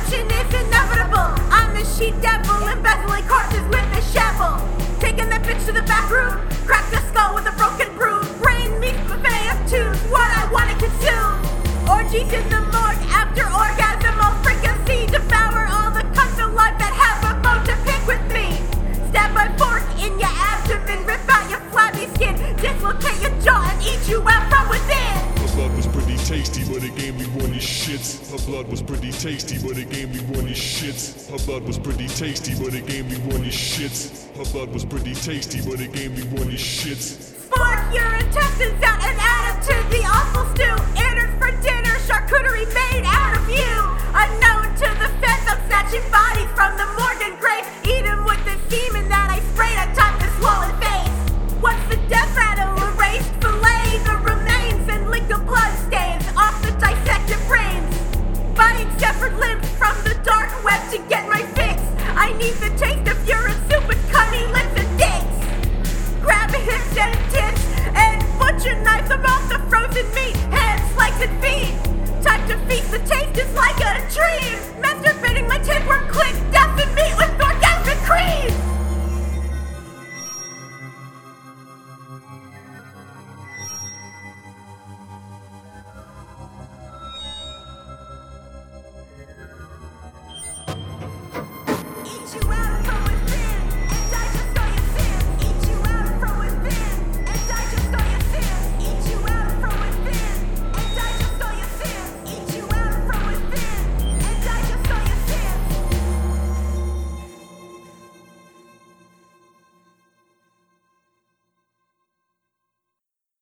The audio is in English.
destruction is inevitable. I'm the she-devil, embezzling corpses with a shovel. Taking that bitch to the back room, crack the skull with a broken broom. Brain meat buffet of tunes, what I wanna consume. Orgies in the morgue, after orgasm I'll fricassee. Devour all the cunts alive that have a bone to pick with me. Stab my fork in your abdomen, rip out your flabby skin, dislocate your jaw and eat you out from within. Her blood was pretty tasty, but it gave me one of shits. Her blood was pretty tasty, but it gave me one of shits. Her blood was pretty tasty, but it gave me one of shits. Her blood was pretty tasty, but it gave me one of shits. Spark your intestines out and add them to the awful stew. Innards for dinner, charcuterie made out of you. I know